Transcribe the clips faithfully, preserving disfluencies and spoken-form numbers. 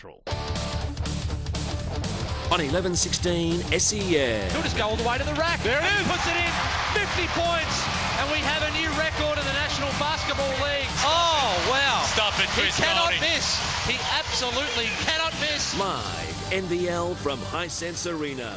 On eleven sixteen S E N. He'll just go all the way to the rack. There it is. Puts it in. fifty points. And we have a new record in the National Basketball League. Oh, wow. Stop it, Chris. He cannot miss. He absolutely cannot miss. Live N B L from Hisense Arena.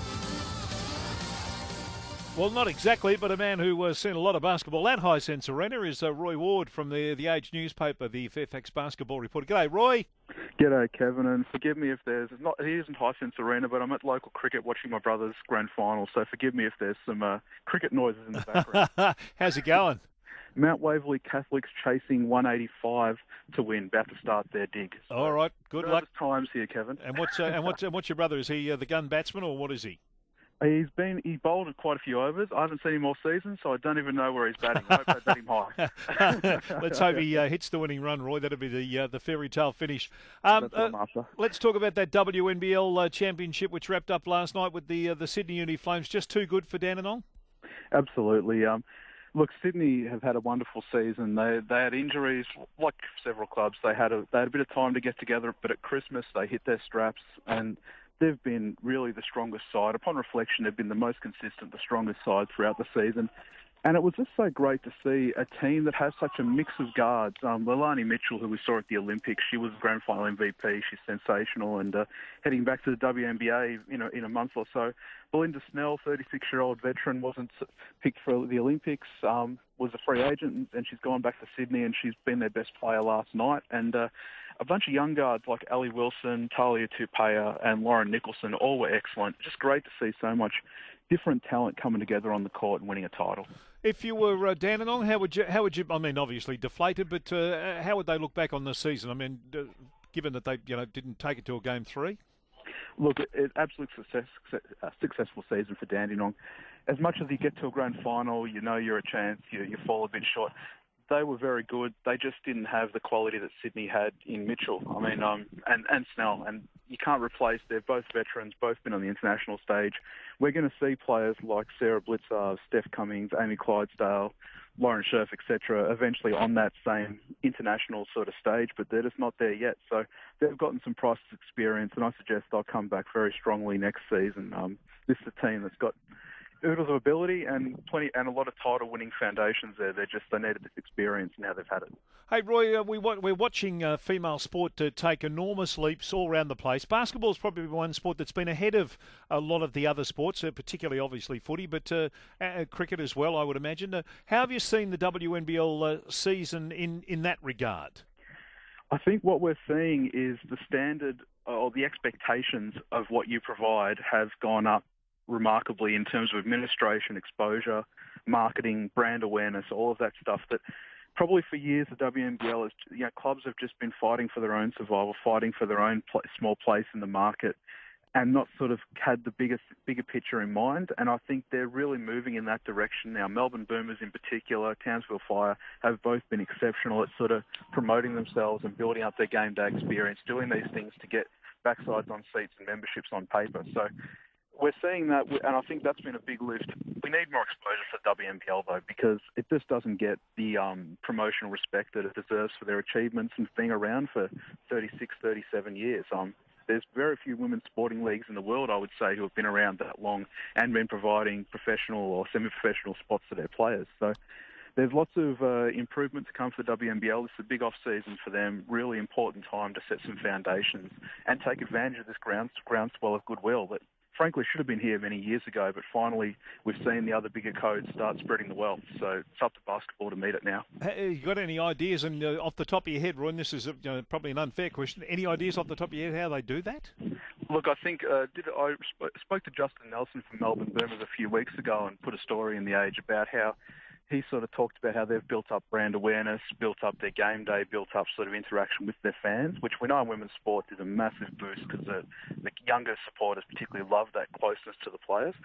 Well, not exactly, but a man who has seen a lot of basketball at Hisense Arena is uh, Roy Ward from the The Age newspaper, the Fairfax Basketball Reporter. G'day, Roy. G'day, Kevin, and forgive me if there's not. He isn't Hisense Arena, but I'm at local cricket watching my brother's grand final. So forgive me if there's some uh, cricket noises in the background. How's it going? Mount Waverley Catholics chasing one eighty-five to win, about to start their dig. So all right, good luck. Times here, Kevin. And what's uh, and what's and what's your brother? Is he uh, the gun batsman or what is he? He's been he bowled quite a few overs. I haven't seen him all season, so I don't even know where he's batting. I hope they bat him high. Let's hope he uh, hits the winning run, Roy. That'll be the uh, the fairy tale finish. Um, That's what I'm after. Uh, let's talk about that W N B L uh, championship, which wrapped up last night with the uh, the Sydney Uni Flames. Just too good for Dandenong? Absolutely. Um, look, Sydney have had a wonderful season. They they had injuries, like several clubs. They had a they had a bit of time to get together, but at Christmas they hit their straps and they've been really the strongest side. Upon reflection, they've been the most consistent, the strongest side throughout the season. And it was just so great to see a team that has such a mix of guards. Um, Leilani Mitchell, who we saw at the Olympics, she was grand final M V P. She's sensational. And uh, heading back to the W N B A you know, in a month or so, Belinda Snell, thirty-six-year-old veteran, wasn't picked for the Olympics, um, was a free agent, and she's gone back to Sydney, and she's been their best player last night. And uh, a bunch of young guards like Ali Wilson, Talia Tupaya, and Lauren Nicholson all were excellent. Just great to see so much different talent coming together on the court and winning a title. If you were uh, Dandenong, how would you? How would you? I mean, obviously deflated, but uh, how would they look back on the season? I mean, uh, given that they, you know, didn't take it to a game three. Look, it's absolute success, uh, successful season for Dandenong. As much as you get to a grand final, you know you're a chance. You, you fall a bit short. They were very good. They just didn't have the quality that Sydney had in Mitchell. I mean, um, and, and Snell. And you can't replace. They're both veterans, both been on the international stage. We're going to see players like Sarah Blitzer, Steph Cummings, Amy Clydesdale, Lauren Scherf, et cetera, eventually on that same international sort of stage, but they're just not there yet. So they've gotten some priceless experience, and I suggest they'll come back very strongly next season. Um, this is a team that's got oodles of ability and plenty and a lot of title-winning foundations there. They just they needed this experience, and now they've had it. Hey, Roy, uh, we, we're watching uh, female sport to take enormous leaps all around the place. Basketball is probably one sport that's been ahead of a lot of the other sports, uh, particularly obviously footy, but uh, uh, cricket as well, I would imagine. Uh, how have you seen the W N B L uh, season in, in that regard? I think what we're seeing is the standard or the expectations of what you provide have gone up remarkably in terms of administration, exposure, marketing, brand awareness, all of that stuff that probably for years the W N B L has, you know, clubs have just been fighting for their own survival, fighting for their own pl- small place in the market and not sort of had the biggest, bigger picture in mind. And I think they're really moving in that direction now. Melbourne Boomers in particular, Townsville Fire have both been exceptional at sort of promoting themselves and building up their game day experience, doing these things to get backsides on seats and memberships on paper. So we're seeing that, and I think that's been a big lift. We need more exposure for W N B L, though, because it just doesn't get the um, promotional respect that it deserves for their achievements and being around for thirty-six, thirty-seven years. Um, there's very few women's sporting leagues in the world, I would say, who have been around that long and been providing professional or semi-professional spots to their players. So there's lots of uh, improvement to come for the W N B L. This is a big off-season for them, really important time to set some foundations and take advantage of this ground, groundswell of goodwill that frankly should have been here many years ago, but finally we've seen the other bigger codes start spreading the wealth. So it's up to basketball to meet it now. Hey, you got any ideas, and uh, off the top of your head, Roy, and this is uh, you know, probably an unfair question, any ideas off the top of your head how they do that? Look, I think uh, did I sp- spoke to Justin Nelson from Melbourne Boomers a few weeks ago and put a story in The Age about how he sort of talked about how they've built up brand awareness, built up their game day, built up sort of interaction with their fans, which we know in women's sport is a massive boost because the, the younger supporters particularly love that closeness to the players.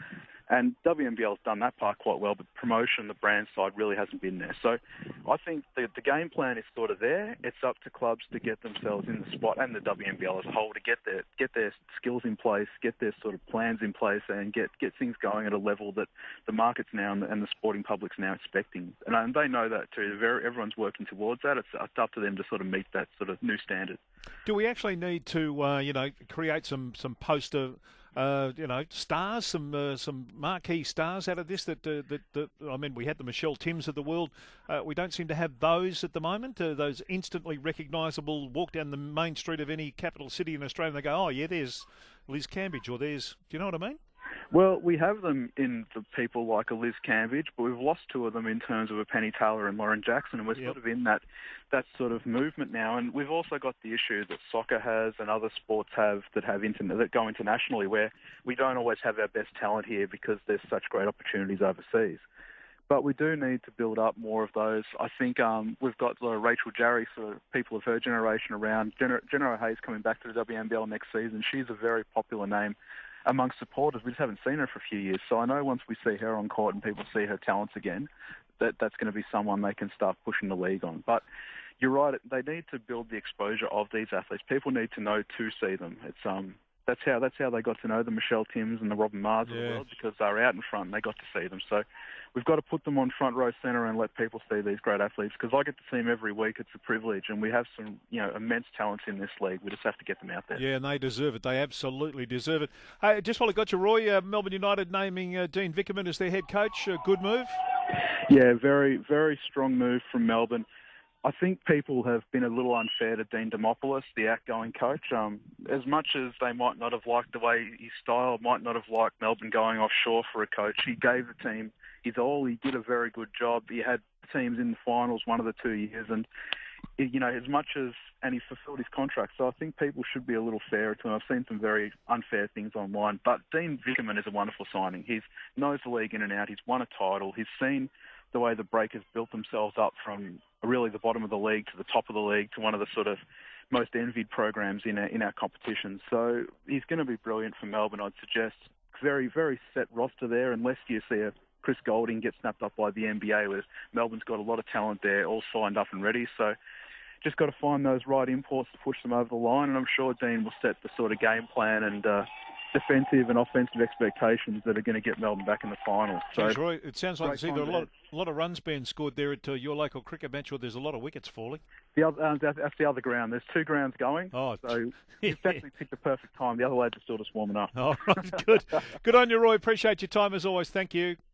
And W N B L's done that part quite well, but promotion, the brand side really hasn't been there. So I think the, the game plan is sort of there. It's up to clubs to get themselves in the spot, and the W N B L as a whole, to get their get their skills in place, get their sort of plans in place, and get, get things going at a level that the market's now and the, and the sporting public's now expecting. And, and they know that too. Very, everyone's working towards that. It's, it's up to them to sort of meet that sort of new standard. Do we actually need to, uh, you know, create some some poster, uh, you know, stars, some uh, some marquee stars out of this? That, uh, that that I mean, we had the Michelle Timms of the world. Uh, we don't seem to have those at the moment. Uh, those instantly recognisable. Walk down the main street of any capital city in Australia, and they go, "Oh yeah, there's Liz Cambridge," or "There's," do you know what I mean? Well, we have them in the people like a Liz Cambridge, but we've lost two of them in terms of a Penny Taylor and Lauren Jackson, and we're Yep. sort of in that that sort of movement now. And we've also got the issue that soccer has and other sports have that have interna- that go internationally, where we don't always have our best talent here because there's such great opportunities overseas. But we do need to build up more of those. I think um, we've got uh, Rachel Jarry, sort of people of her generation around. Jenna, Jenna O'Hayes coming back to the W N B L next season. She's a very popular name amongst supporters. We just haven't seen her for a few years. So I know once we see her on court and people see her talents again, that that's going to be someone they can start pushing the league on. But you're right, they need to build the exposure of these athletes. People need to know to see them. It's um that's how that's how they got to know the Michelle Timms and the Robin Mars of Yeah. the world, because they were out in front and they got to see them. So we've got to put them on front row centre and let people see these great athletes, because I get to see them every week. It's a privilege, and we have some, you know, immense talents in this league. We just have to get them out there. Yeah, and they deserve it. They absolutely deserve it. Hey, just while I got you, Roy, uh, Melbourne United naming uh, Dean Vickerman as their head coach. A good move. Yeah, very, very strong move from Melbourne. I think people have been a little unfair to Dean Demopoulos, the outgoing coach. Um, as much as they might not have liked the way his style, might not have liked Melbourne going offshore for a coach, he gave the team his all. He did a very good job. He had teams in the finals one of the two years, and you know, as much as, and he fulfilled his contract. So I think people should be a little fairer to him. I've seen some very unfair things online, but Dean Vickerman is a wonderful signing. He knows the league in and out. He's won a title. He's seen the way the Breakers built themselves up from really the bottom of the league to the top of the league to one of the sort of most envied programs in our, in our competition. So he's going to be brilliant for Melbourne, I'd suggest. Very, very set roster there, unless you see a Chris Golding get snapped up by the N B A, where Melbourne's got a lot of talent there, all signed up and ready. So just got to find those right imports to push them over the line, and I'm sure Dean will set the sort of game plan and uh, defensive and offensive expectations that are going to get Melbourne back in the final. So, Geez, Roy, it sounds like great there's either a time lot, a lot of runs being scored there at uh, your local cricket match, or there's a lot of wickets falling. The other, uh, that's that's the other ground. There's two grounds going, Oh, so you've actually picked the perfect time. The other lads are still just warming up. All right, good. Good on you, Roy. Appreciate your time as always. Thank you.